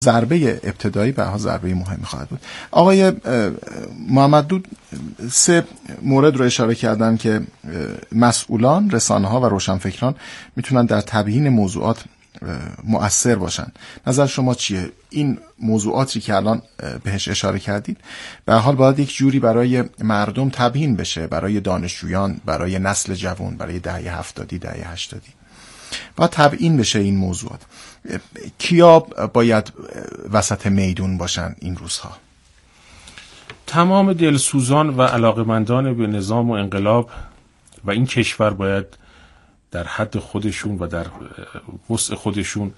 ضربه ابتدایی به ها ضربه مهمی خواهد بود. آقای محمدلو 3 مورد رو اشاره کردن که مسئولان، رسانه‌ها و روشنفکران میتونن در تبیین موضوعات مؤثر باشن. نظر شما چیه؟ این موضوعاتی که الان بهش اشاره کردید به هر حال باید یک جوری برای مردم تبیین بشه، برای دانشجویان، برای نسل جوان، برای دهه 70، دهه 80 باید تبیین بشه این موضوعات. کیا باید وسط میدون باشن این روزها؟ تمام دلسوزان و علاقمندان به نظام و انقلاب و این کشور باید در حد خودشون و در وسع خودشون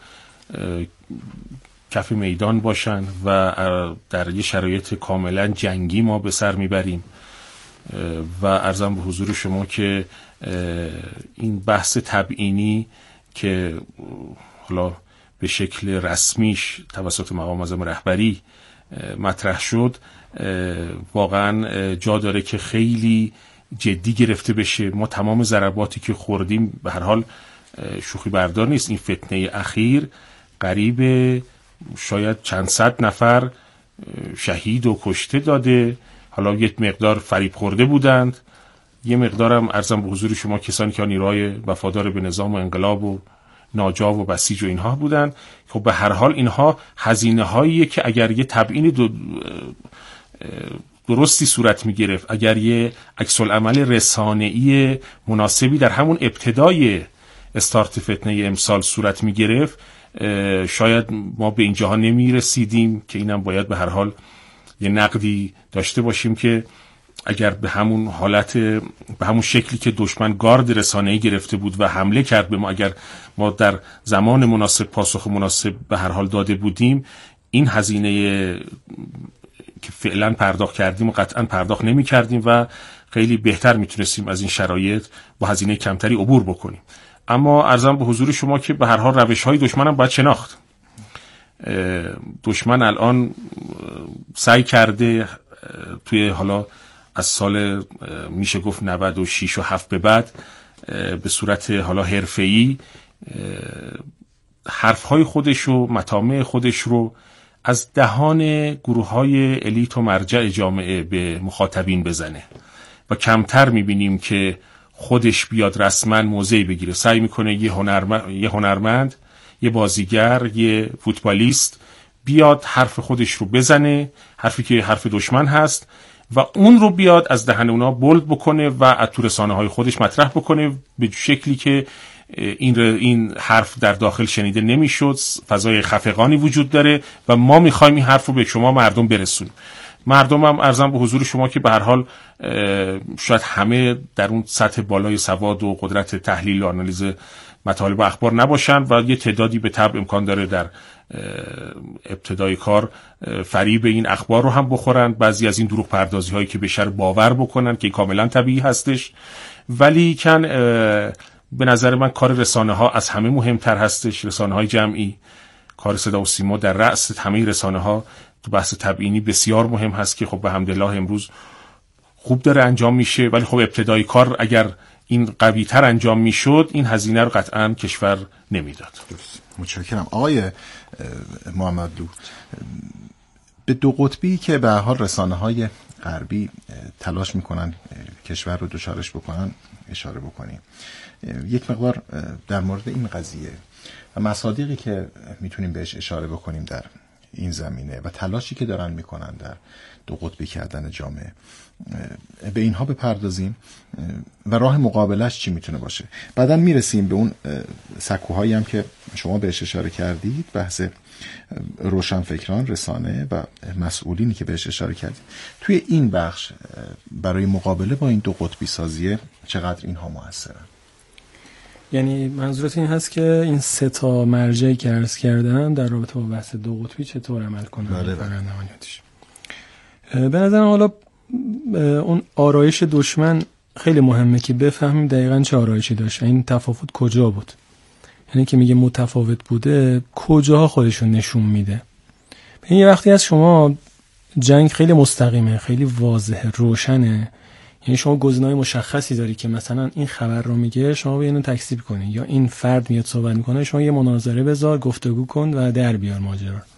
کف میدان باشن و در یه شرایط کاملا جنگی ما به سر میبریم و عرضم به حضور شما که این بحث تبیینی که حالا به شکل رسمیش توسط مقام معظم رهبری مطرح شد واقعا جا داره که خیلی جدی گرفته بشه. ما تمام ضرباتی که خوردیم به هر حال شوخی بردار نیست. این فتنه اخیر قریب شاید چند صد نفر شهید و کشته داده. حالا یک مقدار فریب خورده بودند، یه مقدارم عرضم به حضور شما کسانی که نیروهای وفادار به نظام و انقلاب و ناجا و بسیج و اینها بودند. خب به هر حال اینها هزینه هاییه که اگر یه تبیین درستی صورت می گرفت، اگر یه عکس العمل رسانه‌ای مناسبی در همون ابتدای استارت فتنه امسال صورت می گرفت، شاید ما به اینجاها نمی رسیدیم که اینم باید به هر حال یه نقدی داشته باشیم که اگر به همون حالت، به همون شکلی که دشمن گارد رسانه‌ای گرفته بود و حمله کرد به ما، اگر ما در زمان مناسب پاسخ مناسب به هر حال داده بودیم، این هزینه که فعلا پرداخت کردیم و قطعا پرداخت نمی کردیم و خیلی بهتر میتونستیم از این شرایط با هزینه کمتری عبور بکنیم. اما عرضم به حضور شما که به هر حال روش های دشمن هم باید شناخت. دشمن الان سعی کرده توی حالا از سال میشه گفت 96 و 7 به بعد به صورت حالا حرفه‌ای حرفهای خودش و مطامع خودش رو از دهان گروه‌های الیت و مرجع جامعه به مخاطبین بزنه و کمتر می‌بینیم که خودش بیاد رسما موضعی بگیره. سعی می‌کنه یه هنرمند، یه بازیگر، یه فوتبالیست بیاد حرف خودش رو بزنه، حرفی که حرف دشمن هست، و اون رو بیاد از دهن اونا بولد بکنه و از تو رسانه‌های خودش مطرح بکنه به شکلی که این حرف در داخل شنیده نمیشد. فضای خفقانی وجود داره و ما میخوایم این حرف رو به شما مردم برسونیم. مردم هم عرضم به حضور شما که به هر حال شاید همه در اون سطح بالای سواد و قدرت تحلیل و آنالیز مطالب و اخبار نباشن و یه تعدادی به طبع امکان داره در ابتدای کار فریب این اخبار رو هم بخورن، بعضی از این دروغ پردازی هایی که بشه باور بکنن که کاملا طبیعی هستش. ولی کن به نظر من کار رسانه ها از همه مهمتر هستش. رسانه های جمعی، کار صدا و سیما در رأس همه رسانه ها تو بحث تبیینی بسیار مهم هست که خب به حمدالله امروز خوب داره انجام میشه. ولی خب ابتدای کار اگر این قوی تر انجام میشد این هزینه رو قطعا کشور نمیداد. متشکرم. آقای محمدلو، به دو قطبی که به هر حال رسانه‌های غربی تلاش میکنن کشور رو دچارش بکنن اشاره بکنیم. یک مقدار در مورد این قضیه و مصادیقی که میتونیم بهش اشاره بکنیم در این زمینه و تلاشی که دارن میکنن در دو قطبی کردن جامعه، به اینها بپردازیم و راه مقابلش چی میتونه باشه. بعدا میرسیم به اون سکوهایی هم که شما بهش اشاره کردید، بحث روشنفکران، رسانه و مسئولینی که بهش اشاره کردید. توی این بخش برای مقابله با این دو قطبی سازیه چقدر اینها موثرن؟ یعنی منظورت این هست که این سه تا مرجعی که عرض کردم در رابطه با بحث دو قطبی چطور عمل کنن؟ بله. به نظرم حالا اون آرایش دشمن خیلی مهمه که بفهمیم دقیقاً چه آرایشی داشت، این تفاوت کجا بود. یعنی که میگه متفاوت بوده، کجاها خودشون نشون میده. این یه وقتی از شما جنگ خیلی مستقیمه، خیلی واضحه، روشنه، یعنی شما گزینه‌های مشخصی داری که مثلا این خبر رو میگه شما اینو تکذیب کنی، یا این فرد میاد صحبت میکنه شما یه مناظره بذار، گفتگو کن و در بیار ماجرا.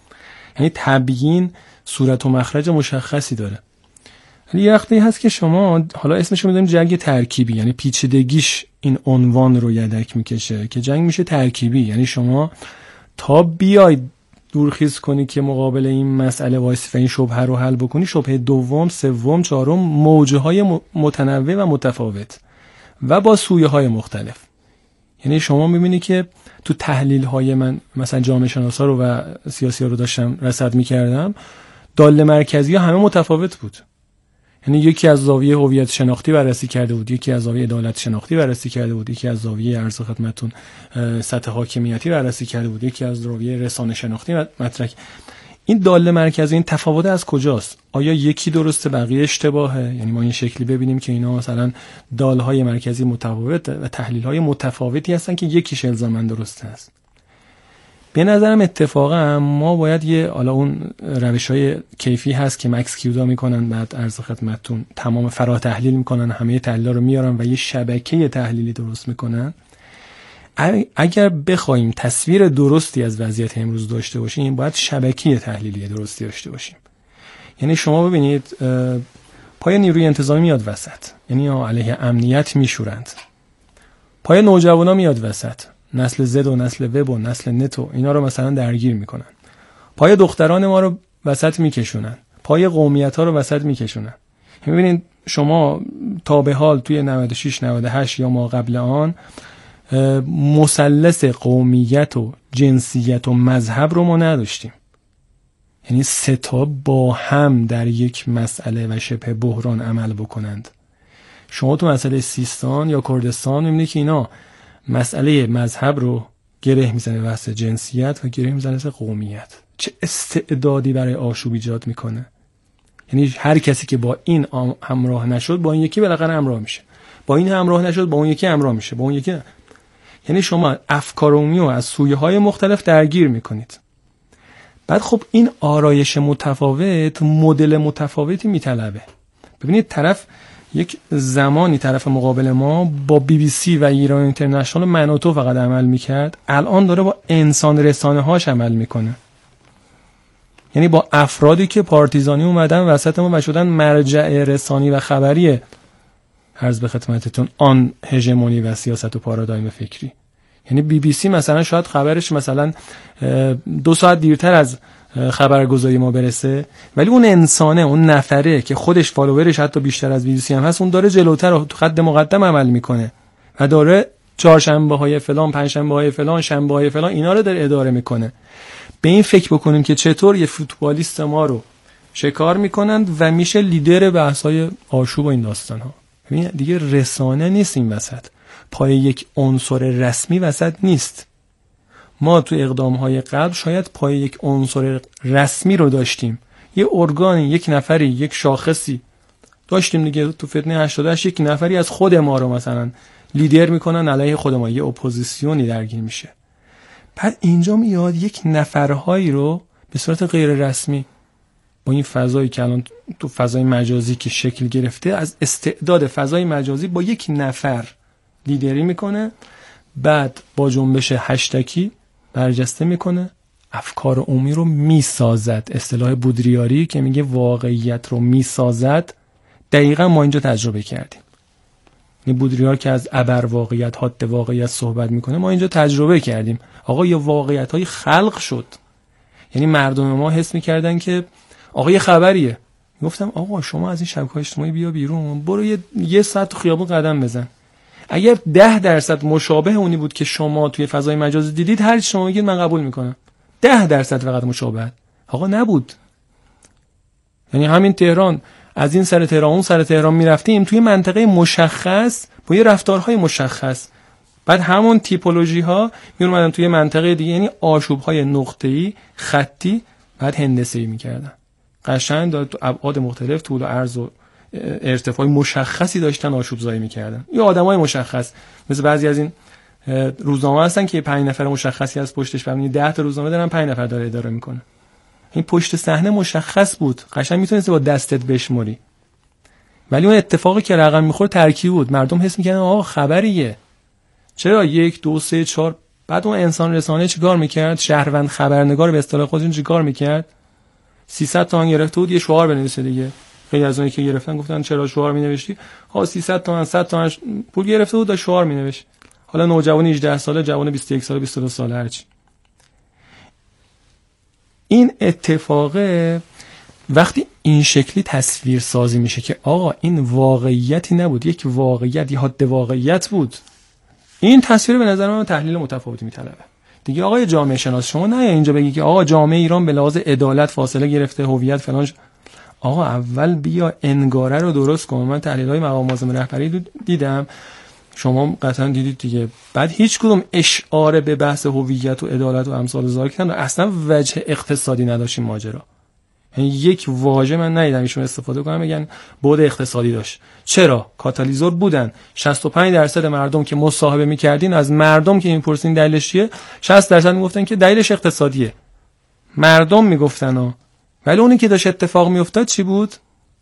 یعنی تبیین صورت و مخرج مشخصی داره. یه وقتی هست که شما حالا اسمش رو میذاریم جنگ ترکیبی، یعنی پیچیدگیش این عنوان رو یدک میکشه که جنگ میشه ترکیبی، یعنی شما تا بیاید دورخیز کنی که مقابل این مسئله وایسی و این شبهه رو حل بکنی، شبهه دوم، سوم، چهارم، موجه های متنوع و متفاوت و با سویه های مختلف. یعنی شما میبینی که تو تحلیل های من مثلا جامعه شناسا رو و سیاسی ها رو داشتم رصد میکردم، داله مرکزی ها همه متفاوت بود. یعنی یکی از زاویه هویت شناختی بررسی کرده بود، یکی از زاویه عدالت شناختی بررسی کرده بود، یکی از زاویه عرض خدمتتون سطح حاکمیتی بررسی کرده بود، یکی از زاویه رسانه شناختی مطرح. این داله مرکزی، این تفاوت از کجاست؟ آیا یکی درسته بقیه اشتباهه؟ یعنی ما این شکلی ببینیم که اینا مثلا دالهای مرکزی متفاوت و تحلیل‌های متفاوتی هستن که یکیش الزاماً درسته است. به نظرم اتفاقا ما باید حالا اون روش‌های کیفی هست که مکس کیودا میکنن، بعد عرض خدمتتون تمام فرا تحلیل میکنن، همه تحلیل‌ها رو میارن و یه شبکه تحلیلی درست میکنن. اگر بخوایم تصویر درستی از وضعیت امروز داشته باشیم، باید شبکه تحلیلی درستی داشته باشیم. یعنی شما ببینید پای نیروی انتظامی میاد وسط، یعنی علیه امنیت میشورند. پای نوجوانا میاد وسط، نسل زد و نسل وب و نسل نت و اینا رو مثلا درگیر میکنن. پای دختران ما رو وسط میکشونن، پای قومیت ها رو وسط میکشونن. میبینید شما تا به حال توی 96 98 یا ما قبل آن مثلث قومیت و جنسیت و مذهب رو ما نداشتیم. یعنی سه تا با هم در یک مسئله و شبه بحران عمل بکنند. شما تو مسئله سیستان یا کردستان میبینید که اینا مسئله مذهب رو گره میزنه واسه جنسیت و گره میزنه واسه قومیت. چه استعدادی برای آشوب ایجاد میکنه. یعنی هر کسی که با این همراه نشد با این یکی بالاخره همراه میشه، با این همراه نشد با اون یکی همراه میشه، با اون یکی یعنی شما افکار عمومی رو از سویه های مختلف درگیر میکنید. بعد خب این آرایش متفاوت مدل متفاوتی میطلبه. ببینید طرف یک زمانی طرف مقابل ما با BBC و ایران اینترنشنال من و تو فقط عمل میکرد، الان داره با انسان رسانه هاش عمل میکنه. یعنی با افرادی که پارتیزانی اومدن وسط ما و شدن مرجع رسانی و خبری عرض به خدمتتون آن هژمونی و سیاست و پارادایم فکری. یعنی BBC مثلا شاید خبرش مثلا 2 ساعت دیرتر از خبرگزاری ما برسه، ولی اون انسانه، اون نفره که خودش فالوورش حتی بیشتر از BBC هم هست، اون داره جلوتر و تو خط مقدم عمل میکنه و داره چهارشنبه های فلان، پنجشنبه های فلان، شنبه های فلان اینا رو داره اداره میکنه. به این فکر بکنیم که چطور یه فوتبالیست ما رو شکار میکنند و میشه لیدر بحث‌های آشوب و این داستان‌ها. ببین دیگه رسانه نیست این وسط، پای یک عنصر رسمی وسط نیست. ما تو اقدام‌های قبل شاید پای یک عنصر رسمی رو داشتیم، یه ارگانی، یک نفری، یک شاخصی داشتیم دیگه. تو فتنه 88 یک نفری از خود ما رو مثلا لیدر میکنن علیه خود ما، یه اپوزیسیونی درگیر میشه. بعد اینجا میاد یک نفرهایی رو به صورت غیر رسمی با این فضایی که الان تو فضای مجازی که شکل گرفته، از استعداد فضای مجازی با یک نفر لیدری میکنه، بعد با جنبش هشتکی برجسته میکنه، افکار عمومی رو میسازد. اصطلاح بودریاری که میگه واقعیت رو میسازد، دقیقا ما اینجا تجربه کردیم. این بودریار که از ابر واقعیت، حد واقعیت صحبت میکنه، ما اینجا تجربه کردیم. آقا یه واقعیت های خلق شد. یعنی مردم ما حس میکردن که آقا یه خبریه. گفتم آقا شما از این شبکه‌های اجتماعی بیا بیرون، برو یه ساعت تو خیابون قدم بزن. اگر 10% مشابه اونی بود که شما توی فضای مجازی دیدید، هر چی شما بگید من قبول میکنم. 10% فقط مشابه. آقا نبود. یعنی همین تهران، از این سر تهران اون سر تهران میرفتیم توی منطقه مشخص با یه رفتارهای مشخص، بعد همون تیپولوژی ها میومدن توی منطقه دیگه، یعنی آشوب های نقطه‌ای، خطی، بعد هندسه‌ای میکردن. قشنگ تو ابعاد مختلف، طول و عرض و ارتفاع مشخصی داشتن آشوب زایی میکردن. یه آدمای مشخص، مثل بعضی از این روزنامه هستن که 5 نفر مشخصی از پشتش ببینید 10 تا روزنامه دارن 5 نفر داره اداره میکنه. این پشت صحنه مشخص بود، قشنگ میتونستی با دستت بشموری. ولی اون اتفاقی که رقم میخورد ترکیب بود. مردم حس میکردن آقا خبریه. چرا 1 2 3 4 بعد اون انسان رسانه چیکار میکرد؟ شهروند خبرنگار به اصطلاح خودشون چیکار میکرد؟ 300 تومن گرفته بود یه شعار بنویسه دیگه. خیلی از اونایی که گرفتن گفتن چرا شعار می‌نوشتی؟ 300 تومن 100 تومن پول گرفته بود، داشت شعار می‌نوشت. حالا نوجوان 18 ساله، جوان 21 ساله، 22 ساله، هرچی. این اتفاقه وقتی این شکلی تصویر سازی میشه که آقا این واقعیتی نبود، یک واقعیت، یه حد واقعیت بود، این تصویر به نظر من تحلیل متفاوتی میطلبه دیگه. آقای جامعه شناس شما نه اینجا بگی که آقا جامعه ایران به لحاظ عدالت فاصله گرفته، هویت فلان. آقا اول بیا انگاره رو درست کن. من تحلیل‌های مقام معظم رهبری دیدم، شما قطعا دیدید دیگه. بعد هیچ کدوم اشاره به بحث هویت و عدالت و امثال ذالک نداشت، اصلا وجه اقتصادی نداشت این ماجرا. یعنی یک واژه من ندیدم ایشون استفاده کنن بگن بعد اقتصادی داشت. چرا؟ کاتالیزور بودن. 65% مردم که مصاحبه می‌کردین از مردم که می‌پرسین دلیلش چیه، 60% میگفتن که دلیلش اقتصادیه. مردم میگفتن ولی اونی که داشت اتفاق میافتاد چی بود؟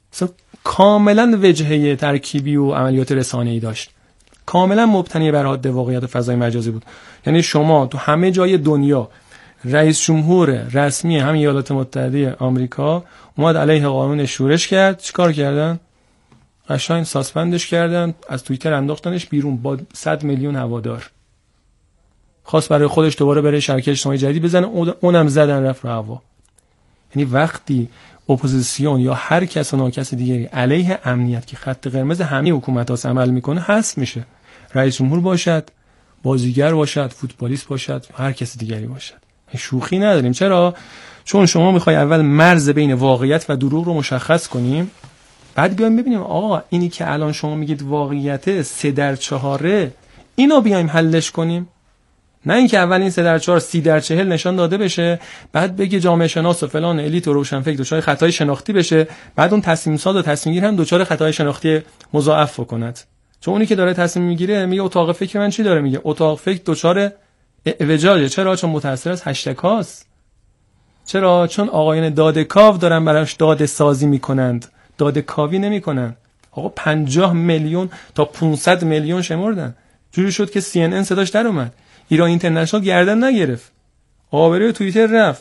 کاملا وجهه ترکیبی و عملیات رسانه‌ای داشت، کاملا مبتنی بر حد واقعیت فضای مجازی بود. یعنی شما تو همه جای دنیا رئیس جمهور رسمی همین ایالات متحده آمریکا اومد علیه قانون شورش کرد، چیکار کردن؟ قشنگ ساسپندش کردن، از توییتر انداختنش بیرون با 100 میلیون هوادار. خواست برای خودش دوباره بره شبکه اجتماعی جدید بزنه، اونم زدن رفت رو هوا. یعنی وقتی اپوزیسیون یا هر کس و ناکس دیگری علیه امنیت که خط قرمز همه حکومت‌ها عمل میکنه حذف میشه، رئیس جمهور باشد، بازیگر باشد، فوتبالیست باشد، هر کس دیگری باشد. شوخی نداریم. چرا؟ چون شما میخوای اول مرز بین واقعیت و دروغ رو مشخص کنیم، بعد بیایم ببینیم آقا اینی که الان شما میگید واقعیت 3/4 اینو بیایم حلش کنیم. نه اینکه اول این 3/4 30/40 نشان داده بشه، بعد بگه جامعه شناس و فلان الیت و روشنفکر دچار خطای شناختی بشه، بعد اون تصمیم ساز و تصمیم گیر هم دچار خطای شناختی مضاعف کند. چون اونی که داره تصمیم میگیره میگه اتاق فکر من چی داره میگه؟ اتاق فکر دچار اعوجاجه. چرا؟ چون متأثر از هشتگ‌هاست. چرا؟ چون آقایان دادکاو دارن براش داده سازی میکنند، داده کاوی نمیکنن. آقا 50 میلیون تا 500 میلیون شمردن. جوری شد که CNN صداش در اومد، ایران اینترنشنال گردن نگرفت، آبروی توییتر رفت.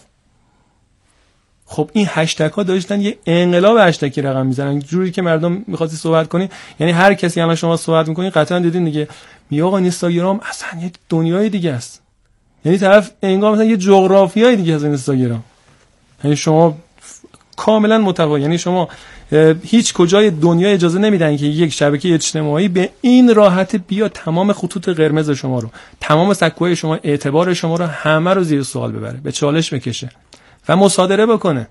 خب این هشتگ ها داشتن یه انقلاب هشتگی رقم میزنن، جوری که مردم میخواستی صحبت کنی، یعنی هر کسی هم شما صحبت میکنی قطعا دیدین دیگه، میگه آقا اینستاگرام اصلا یه دنیای دیگه است. یعنی طرف انگار مثلا یه جغرافیای دیگه از اینستاگرام. یعنی شما کاملا متفاوت، یعنی شما هیچ کجای دنیا اجازه نمیدن که یک شبکه اجتماعی به این راحت بیا تمام خطوط قرمز شما رو، تمام سکوهای شما، اعتبار شما رو همه رو زیر سوال ببره، به چالش بکشه و مصادره بکنه.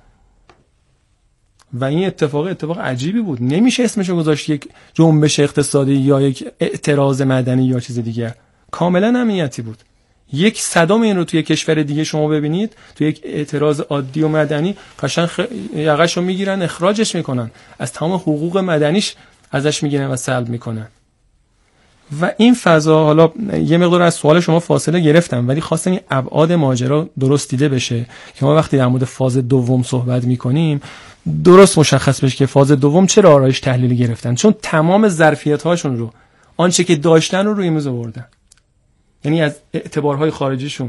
و این اتفاق عجیبی بود. نمیشه اسمشو گذاشت یک جنبش اقتصادی یا یک اعتراض مدنی یا چیز دیگه. کاملا امنیتی بود. 1/100 این رو توی کشور دیگه شما ببینید، توی یک اعتراض عادی و مدنی قشنگ یقه‌شو میگیرن، اخراجش میکنن، از تمام حقوق مدنیش ازش میگیرن و سلب میکنن. و این فضا، حالا یه مقدار از سوال شما فاصله گرفتم ولی خواستم این ابعاد ماجرا درست دیده بشه که ما وقتی در مورد فاز دوم صحبت میکنیم درست مشخص بشه که فاز دوم چرا آرایش تحلیلی گرفتن، چون تمام ظرفیت هاشون رو، آنچه که داشتن رو روی میز آوردن. یعنی از اعتبارهای خارجیشون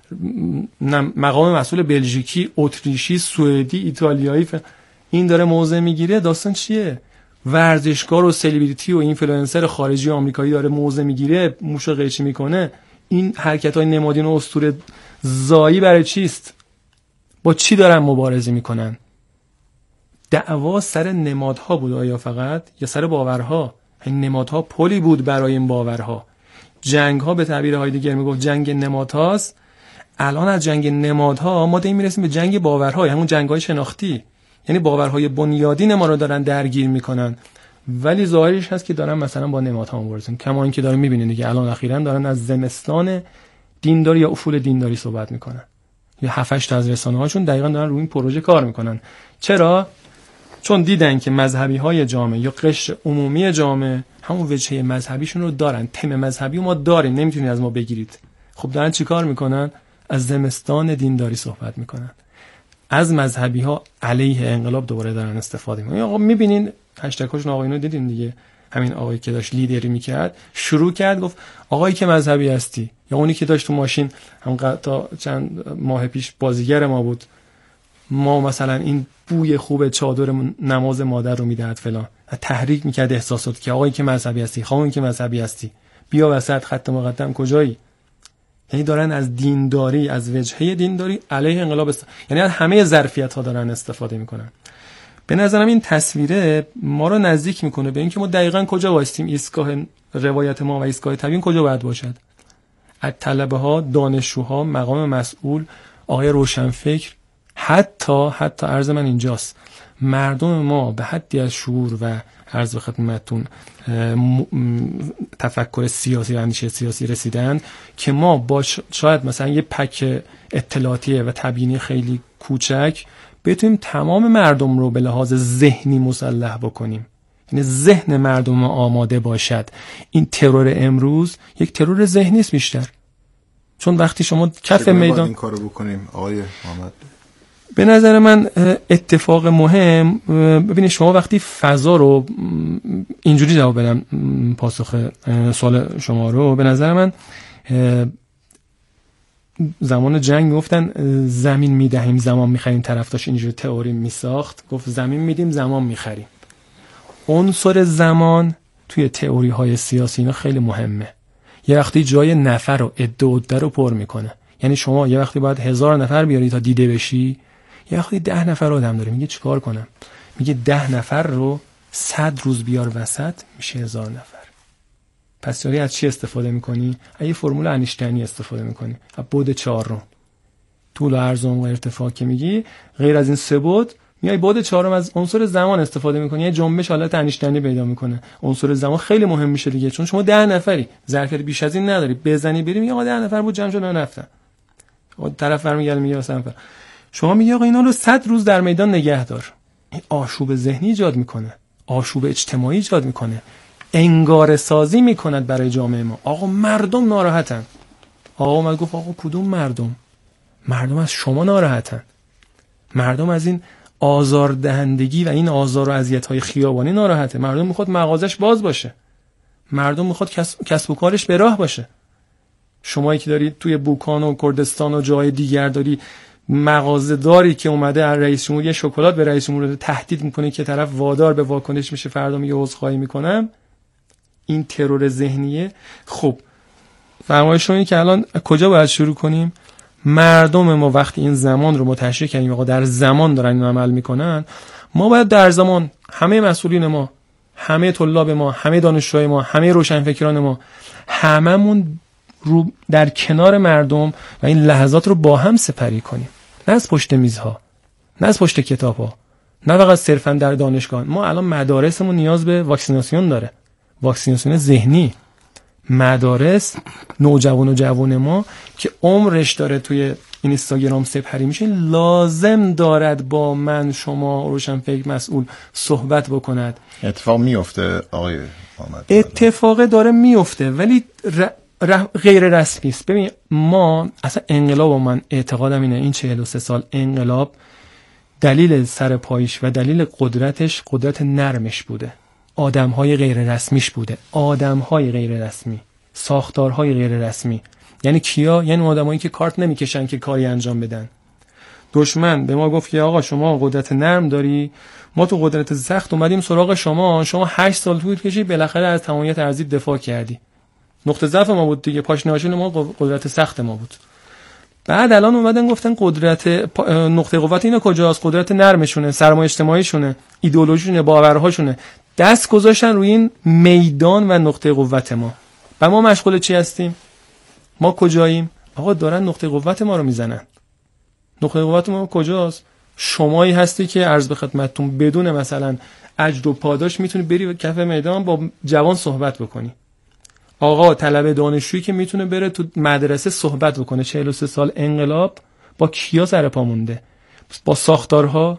مقام مسئول بلژیکی، اتریشی، سوئدی، ایتالیایی این داره موضع میگیره. داستان چیه؟ ورزشکار و سلبریتی و اینفلوئنسر خارجی و آمریکایی داره موضع میگیره، موشو قیچی میکنه. این حرکت‌های نمادین و اسطوره زایی برای چیست؟ با چی دارن مبارزه میکنن؟ دعوا سر نمادها بود آیا فقط یا سر باورها؟ این نمادها پلی بود برای این باورها. جنگ ها به تعبیر هایدگر میگفت جنگ نمادهاست. الان از جنگ نمادها ما داریم میرسیم به جنگ باورها، همون جنگ‌های شناختی. یعنی باورهای بنیادین ما رو دارن درگیر میکنن، ولی ظاهرش هست که دارن مثلا با نمادها مبارزه. کما اینکه دارن میبینید دیگه الان اخیراً دارن از زمستان دینداری یا افول دینداری صحبت میکنن. یا 7-8 تا از رسانه‌هاشون دقیقاً دارن روی این پروژه کار میکنن. چرا؟ چون دیدن که مذهبی‌های جامعه یا قشر عمومی جامعه همون وجهه مذهبیشون رو دارن، تم مذهبی ما داریم، نمیتونید از ما بگیرید. خب دارن چیکار میکنن؟ از زمستان دینداری صحبت میکنن. از مذهبی‌ها علیه انقلاب دوباره دارن استفاده میکنن. آقا میبینین هشتگ‌هاشون آقایونو دیدین دیگه. همین آقایی که داشت لیدری میکرد شروع کرد گفت آقایی که مذهبی هستی، یا اونی که داشت تو ماشین هم تا چند ماه پیش بازیگر ما بود، ما مثلا این بوی خوب چادر نماز مادر رو میدهد فلان، تحریک میکرد احساسات که آقایی که مذهبی هستی، خانمی که مذهبی هستی، بیا وسط، خط مقدم کجایی. یعنی دارن از دینداری، از وجهه دینداری علیه انقلاب یعنی از همه ظرفیت ها دارن استفاده میکنن. به نظرم این تصویره ما رو نزدیک میکنه به اینکه ما دقیقاً کجا وایستیم، ایستگاه روایت ما و ایستگاه تبیین کجا باید باشد. از طلبه ها، دانشجوها، مقام مسئول، آقای روشنفکر، حتی عرض من اینجاست، مردم ما به حدی از شعور و عرض به خدمتتون تفکر سیاسی و اندیشه سیاسی رسیدن که ما با شاید مثلا یه پک اطلاعاتی و تبیینی خیلی کوچک بتونیم تمام مردم رو به لحاظ ذهنی مسلح بکنیم. یعنی ذهن مردم آماده باشد. این ترور امروز یک ترور ذهنی است بیشتر، چون وقتی شما کف میدان این کارو بکنیم آقای محمد. به نظر من اتفاق مهم، ببینید شما وقتی فضا رو اینجوری جواب بدم پاسخ سوال شما رو، به نظر من زمان جنگ میگفتن زمین میدهیم زمان میخریم، طرف داشت اینجوری تئوری میساخت، گفت زمین میدیم زمان میخریم. عنصر زمان توی تئوری های سیاسی اینا خیلی مهمه. یه وقتی جای نفر رو عده رو پر میکنه. یعنی شما یه وقتی باید 1000 نفر بیاری تا دیده بشی، یه وقتی 10 نفر آدم داره، میگه چیکار کنم؟ میگه 10 نفر رو 100 روز بیار وسط، میشه 1000 نفر. پس داری از چی استفاده میکنی؟ یه فرمول انیشتینی استفاده میکنی، از بعد 4 رو. طول و عرض و عمق ارتفاع که میگی، غیر از این سه بعد میای بعد 4 از عنصر زمان استفاده میکنی، یه جنبش حالت انیشتینی پیدا میکنه. عنصر زمان خیلی مهم میشه دیگه، چون شما 10 نفری، ظرفیت بیش از این نداری، بزنی بریم میگه آقا 10 نفر بود جمع شد نرفتن. طرف برمیگره میگه مثلا شما میگه آقا اینا رو 100 روز در میدان نگه دار. این آشوب ذهنی ایجاد میکنه، آشوب اجتماعی ایجاد میکنه، انگار سازی میکند برای جامعه ما. آقا مردم ناراحتن. آقا اومد گفت آقا کدوم مردم؟ مردم از شما ناراحتن. مردم از این آزاردهندگی و این آزار و اذیت‌های خیابانی ناراحته. مردم میخواد مغازش باز باشه. مردم میخواد کسب و کارش به راه باشه. شمایی که داری توی بوکان و کردستان و جای دیگر داری مغازه داری که اومده از رئیس جمهور یه شکلات به رئیس جمهور تهدید میکنه که طرف وادار به واکنش میشه، فردا میگه عذرخواهی میکنم. این ترور ذهنیه. خب فرمایش اینه که الان کجا باید شروع کنیم؟ مردم ما وقتی این زمان رو متشکل کردیم آقا در زمان دارن این عمل میکنن، ما باید در زمان همه مسئولین ما، همه طلاب ما، همه دانشجوهای ما، همه روشنفکران ما، هممون رو در کنار مردم و این لحظات رو با هم سپری کنیم. نه از پشت میزها، نه از پشت کتاب‌ها، نه فقط صرفا در دانشگاه. ما الان مدارسمون نیاز به واکسیناسیون داره، واکسیناسیون ذهنی. مدارس نوجوان و جوان ما که عمرش داره توی اینستاگرام سپری میشه، لازم دارد با من، شما، روشنفکر، مسئول صحبت بکند. اتفاق میفته آقای محمد؟ اتفاق داره میفته ولی غیر رسمی است. ببین ما اصلا انقلاب و من اعتقادم اینه این 43 سال انقلاب دلیل سرپایش و دلیل قدرتش قدرت نرمش بوده، آدم‌های غیر رسمیش بوده، آدم‌های غیر رسمی، ساختارهای غیر رسمی. یعنی کیا؟ یعنی آدمایی که کارت نمیکشن که کاری انجام بدن. دشمن به ما گفت که آقا شما قدرت نرم داری، ما تو قدرت سخت اومدیم سراغ شما 8 سال طول کشید بالاخره از تمامیت ارضی دفاع کردی. نقطه ضعف ما بود دیگه، پاشنه‌آشیل ما قدرت سخت ما بود. بعد الان اومدن گفتن قدرت نقطه قوت اینا کجاست؟ قدرت نرمشونه، سرمایه اجتماعیشونه، ایدئولوژیشونه، باورهاشونه. دست گذاشتن روی این میدان و نقطه قوت ما. و ما مشغول چی هستیم؟ ما کجاییم؟ آقا دارن نقطه قوت ما رو میزنن. نقطه قوت ما کجاست؟ شمایی هستی که عرض به خدمتتون بدون مثلا اجر و پاداش میتونی بری کف میدان با جوان صحبت بکنی. آقا طلبه دانشجویی که میتونه بره تو مدرسه صحبت بکنه. 43 سال انقلاب با کیا سر پا مونده؟ با ساختارها.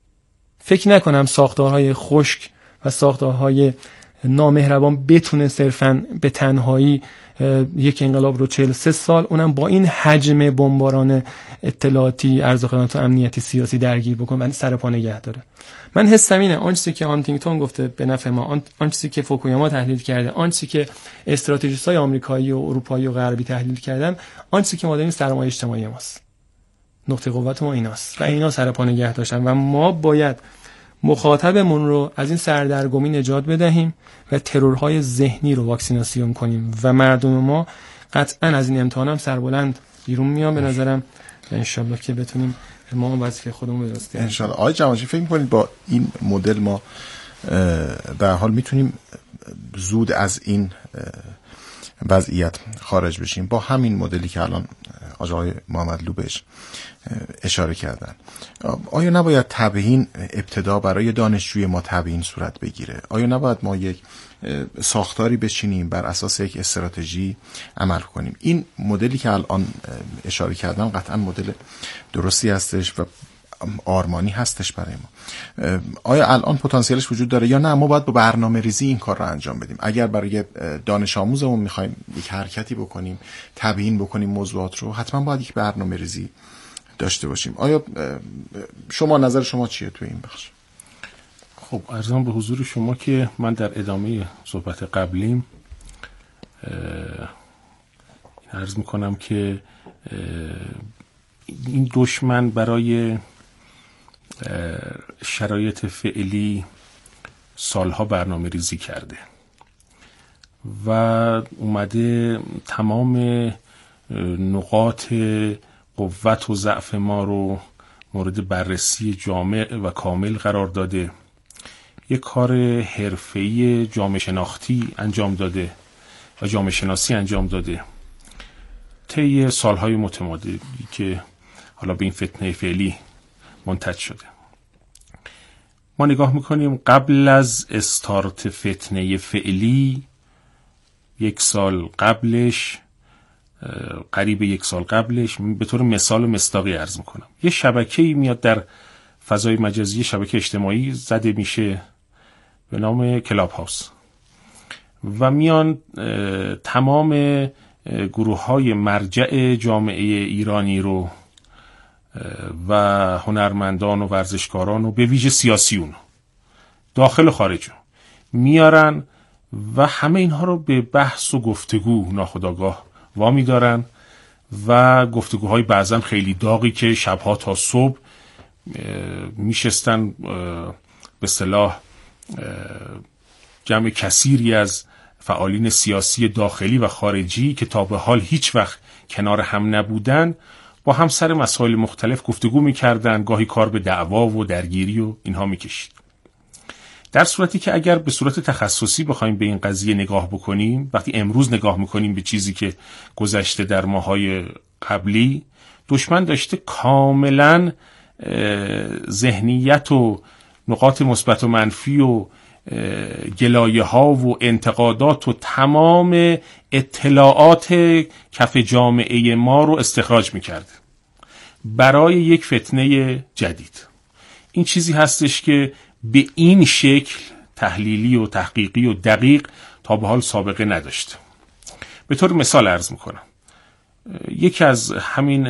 فکر نکنم ساختارهای خشک و ساختارهای نامهربان بتونه صرفاً به تنهایی یک انقلاب رو 43 سال اونم با این حجم بمباران اطلاعاتی، عرض خدمت و امنیتی سیاسی درگیر بکنه و سر پا نگه داره. من حسم اینه آن چیزی که هانتینگتون گفته به نفع ما، آن چیزی که فوکویاما تحلیل کرده، آن چیزی که استراتژیست‌های آمریکایی و اروپایی و غربی تحلیل کردن، آن چیزی که ما داریم سرمایه اجتماعی ماست. نقطه قوت ما ایناست و اینا سر پا نگه داشتن و ما باید مخاطبمون رو از این سردرگمی نجات بدهیم و ترورهای ذهنی رو واکسیناسیون کنیم و مردم ما قطعا از این امتحان هم سربلند بیرون میان به نظرم. انشالله که بتونیم ما وظیفه خودمون درست انشالله. آقای جماجی فکر می‌کنید با این مدل ما به حال میتونیم زود از این وضعیت خارج بشیم با همین مدلی که الان آقای محمدلو بهش اشاره کردن؟ آیا نباید تبیین ابتدا برای دانشجوی ما تبیین صورت بگیره؟ آیا نباید ما یک ساختاری بچینیم بر اساس یک استراتژی عمل کنیم؟ این مدلی که الان اشاره کردم قطعا مدل درستی هستش و آرمانی هستش برای ما. آیا الان پتانسیلش وجود داره یا نه ما باید با برنامه ریزی این کار رو انجام بدیم؟ اگر برای دانش آموزمون میخوایم یک حرکتی بکنیم، تبیین بکنیم موضوعات رو، حتما باید یک برنامه ریزی داشته باشیم. آیا شما نظر شما چیه توی این بخش؟ خب عرضم به حضور شما که من در ادامه صحبت قبلیم عرض میکنم که این دشمن برای شرایط فعلی سالها برنامه ریزی کرده و اومده تمام نقاط قوت و ضعف ما رو مورد بررسی جامع و کامل قرار داده. یک کار حرفه‌ای جامعه شناختی انجام داده و جامعه شناسی انجام داده طی سالهای متمادی که حالا به این فتنه فعلی منتج شده. ما نگاه میکنیم قبل از استارت فتنه فعلی یک سال قبلش، قریب یک سال قبلش، به طور مثال و مصداقی عرض میکنم، یه شبکه‌ای میاد در فضای مجازی، شبکه اجتماعی زده میشه به نام کلاب هاوس و میان تمام گروه‌های مرجع جامعه ایرانی رو و هنرمندان و ورزشکاران و به ویژه سیاسیون داخل و خارج میارن و همه اینها رو به بحث و گفتگو ناخودآگاه وامی دارن و گفتگوهای بعضا خیلی داغی که شبها تا صبح میشستن به اصطلاح جمع کثیری از فعالین سیاسی داخلی و خارجی که تا به حال هیچ وقت کنار هم نبودن با هم سر مسائل مختلف گفتگو میکردن، گاهی کار به دعوا و درگیری و اینها میکشید. در صورتی که اگر به صورت تخصصی بخوایم به این قضیه نگاه بکنیم، وقتی امروز نگاه میکنیم به چیزی که گذشته در ماهای قبلی، دشمن داشته کاملا ذهنیت و نقاط مثبت و منفی و گلایه ها و انتقادات و تمام اطلاعات کف جامعه ما رو استخراج میکرد برای یک فتنه جدید. این چیزی هستش که به این شکل تحلیلی و تحقیقی و دقیق تا به حال سابقه نداشت. به طور مثال عرض میکنم، یکی از همین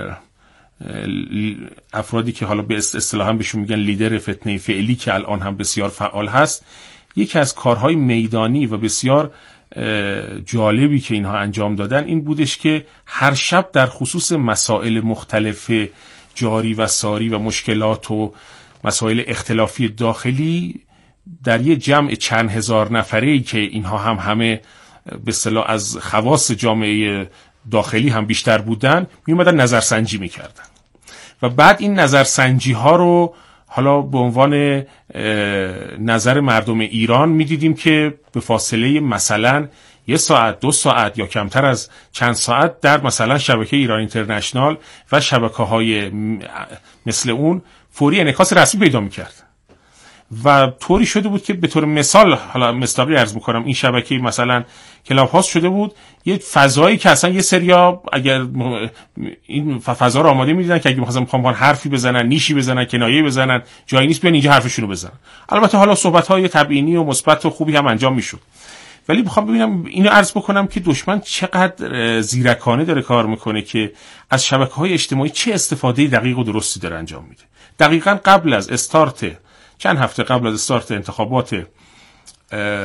افرادی که حالا به اصطلاحاً بهشون میگن لیدر فتنه فعلی که الان هم بسیار فعال هست، یکی از کارهای میدانی و بسیار جالبی که اینها انجام دادن این بودش که هر شب در خصوص مسائل مختلف جاری و ساری و مشکلات و مسائل اختلافی داخلی در یه جمع چند هزار نفره‌ای که اینها هم همه به اصطلاح از خواص جامعه داخلی هم بیشتر بودن می اومدن نظرسنجی میکردن و بعد این نظرسنجی ها رو حالا به عنوان نظر مردم ایران میدیدیم که به فاصله مثلا 1 ساعت 2 ساعت یا کمتر از چند ساعت در مثلا شبکه ایران اینترنشنال و شبکه‌های مثل اون فوری انعکاس رسمی پیدا میکرد و طوری شده بود که به طور مثال، حالا مصداقی عرض میکنم، این شبکه مثلا کلاب هاوس شده بود یه فضایی که اصلا یه سریا اگر این فضا رو آماده میدیدن که اگه می‌خواستن حرفی بزنن، نیشی بزنن، کنایه‌ای بزنن، جایی نیست بیان اینجا حرفشون رو بزنن. البته حالا صحبت‌های تبیینی و مثبت و خوبی هم انجام میشد، ولی میخوام ببینم اینو عرض بکنم که دشمن چقدر زیرکانه داره کار میکنه که از شبکه‌های اجتماعی چه استفاده دقیق و درستی داره انجام میده. دقیقاً قبل از استارت، چند هفته قبل از استارت انتخابات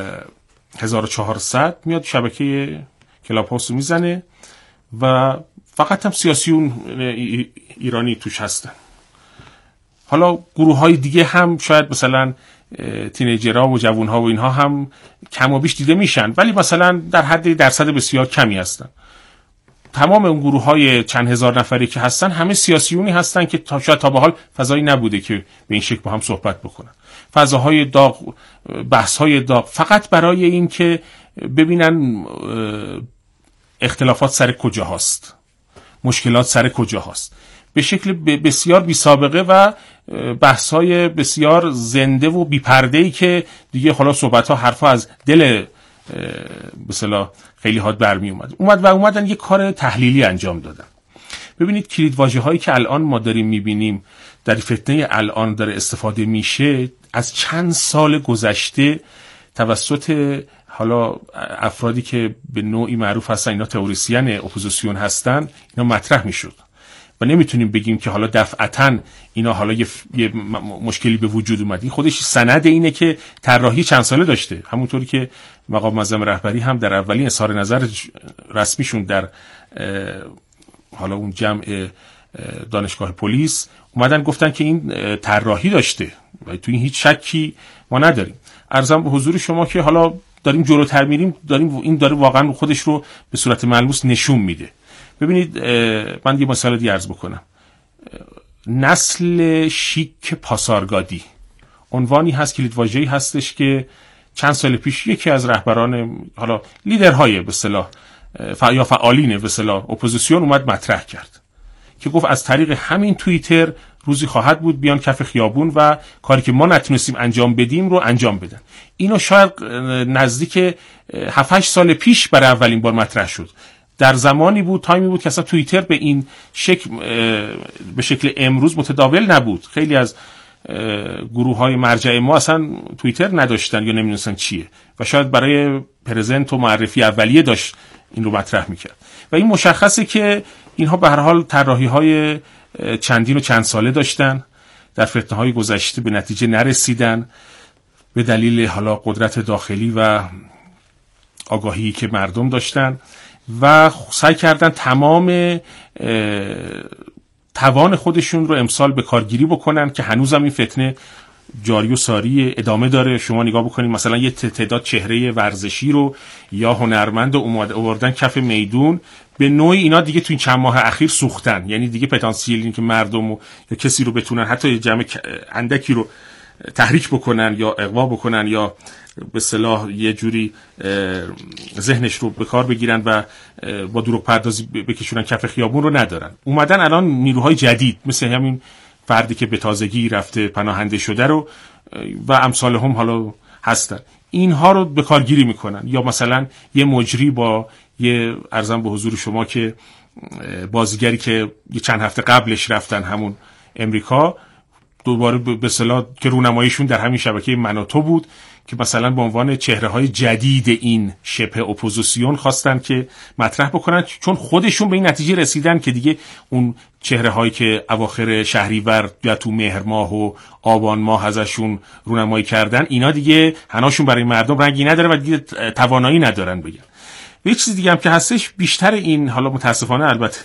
1400 میاد شبکه کلاب هاوس میزنه و فقط هم سیاسیون ایرانی توش هستن. حالا گروه های دیگه هم شاید مثلا تینیجرها و جوانها و اینها هم کم و بیش دیده میشن، ولی مثلا در حد درصد بسیار کمی هستن. تمام اون گروه های چند هزار نفری که هستن همه سیاسیونی هستن که شاید تا به حال فضایی نبوده که به این شکل با هم صحبت بکنن. فضاهای داغ، بحث‌های داغ، فقط برای این که ببینن اختلافات سر کجا هست، مشکلات سر کجا هست، به شکل بسیار بی سابقه و بحث‌های بسیار زنده و بی پرده‌ای که دیگه حالا صحبت‌ها حرفا از دل به اصطلاح خیلی هات برمی اومدن یک کار تحلیلی انجام دادن. ببینید کلیدواژه‌هایی که الان ما داریم می‌بینیم در فتنه الان داره استفاده میشه، از چند سال گذشته توسط حالا افرادی که به نوعی معروف هستن اینا تئوریسین اپوزیسیون هستن، اینا مطرح میشد و نمیتونیم بگیم که حالا دفعتاً اینا حالا یه مشکلی به وجود اومد. این خودش سند اینه که طراحی چند ساله داشته، همونطوری که مقام معظم رهبری هم در اولین اظهار نظر رسمیشون در حالا اون جمع دانشگاه پلیس اومدن گفتن که این طراحی داشته و تو این هیچ شکی ما نداریم. عرضم به حضور شما که حالا داریم جلوتر میریم، این داره واقعا خودش رو به صورت ملموس نشون میده. ببینید من یه مثال دیگه عرض بکنم. نسل شیک پاسارگادی عنوانی هست، کلیدواژه‌ای هستش که چند سال پیش یکی از رهبران حالا لیدرهای به اصطلاح یا فعالین به اصطلاح اپوزیسیون اومد مطرح کرد که گفت از طریق همین توییتر روزی خواهد بود بیان کف خیابون و کاری که ما نتونستیم انجام بدیم رو انجام بدن. اینو شاید نزدیک 7-8 سال پیش برای اولین بار مطرح شد. در زمانی بود، تایمی بود که اصلا توییتر به این شکل به شکل امروز متداول نبود. خیلی از گروه‌های مرجع ما اصلا توییتر نداشتن یا نمی‌دونستن چیه و شاید برای پرزنت و معرفی اولیه داشت این رو مطرح می‌کرد. و این مشخصه که اینها به هر حال طراحی‌های چندین و چند ساله داشتن، در فتنه‌های گذشته به نتیجه نرسیدن به دلیل حالا قدرت داخلی و آگاهی که مردم داشتن و سعی کردن تمام توان خودشون رو امسال به کارگیری بکنن که هنوزم این فتنه جاری و ساری ادامه داره. شما نگاه بکنید مثلا یه تعداد چهره ورزشی رو یا هنرمند آوردن کف میدون، به نوعی اینا دیگه تو این چند ماه اخیر سوختن، یعنی دیگه پتانسیل این که مردم یا کسی رو بتونن حتی جمع اندکی رو تحریک بکنن یا اغوا بکنن یا به اصطلاح یه جوری ذهنش رو به کار بگیرن و با دروغ پردازی بکشونن کف خیابون رو ندارن. اومدن الان نیروهای جدید مثل همین فردی که به تازگی رفته پناهنده شده رو و امثال هم حالا هستن، اینها رو به کارگیری میکنن. یا مثلا یه مجری با یه عرضم به حضور شما که بازیگری که یه چند هفته قبلش رفتن همون امریکا، دوباره به اصطلاح که رونماییشون در همین شبکه من و تو بود که مثلا به عنوان چهره‌های جدید این شبه اپوزیسیون خواستن که مطرح بکنن، چون خودشون به این نتیجه رسیدن که دیگه اون چهره‌هایی که اواخر شهریور یا تو مهر ماه و آبان ماه ازشون رونمایی کردن، اینا دیگه هناشون برای مردم رنگی نداره و دیگه توانایی ندارن بگن. یه چیز دیگه هم که هستش، بیشتر این حالا متاسفانه البته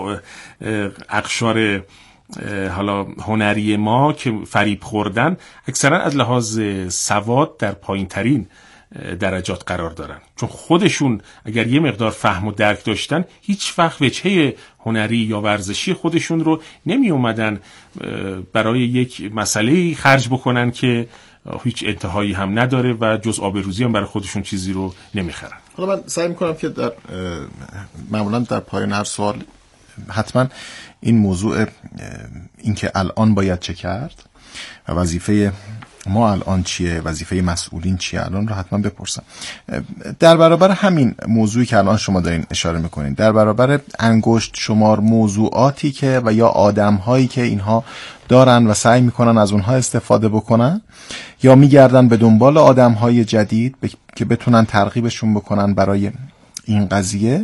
اقشار حالا هنری ما که فریب خوردن اکثرا از لحاظ سواد در پایین ترین درجات قرار دارن، چون خودشون اگر یه مقدار فهم و درک داشتن هیچ وقت وجهه هنری یا ورزشی خودشون رو نمی اومدن برای یک مسئله خرج بکنن که هیچ انتهایی هم نداره و جز آبروزی هم برای خودشون چیزی رو نمیخرن. حالا من سعی میکنم که معمولا در پایان هر سوال حتما این موضوع این که الان باید چه کرد و وظیفه ما الان چیه، وظیفه مسئولین چیه الان رو حتما بپرسم. در برابر همین موضوعی که الان شما دارین اشاره میکنین، در برابر انگشت شمار موضوعاتی که و یا آدمهایی که اینها دارن و سعی میکنن از اونها استفاده بکنن یا میگردن به دنبال آدمهای جدید که بتونن ترغیبشون بکنن برای این قضیه،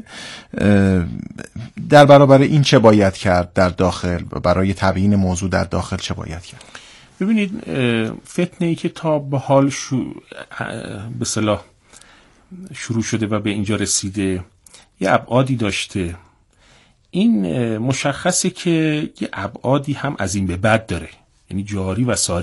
در برابر این چه باید کرد در داخل و برای تبیین موضوع در داخل چه باید کرد؟ ببینید فتنه‌ای که تا به حال به اصطلاح شروع شده و به اینجا رسیده یه ابعادی داشته. این مشخصه که یه ابعادی هم از این به بعد داره، یعنی جاری و ساری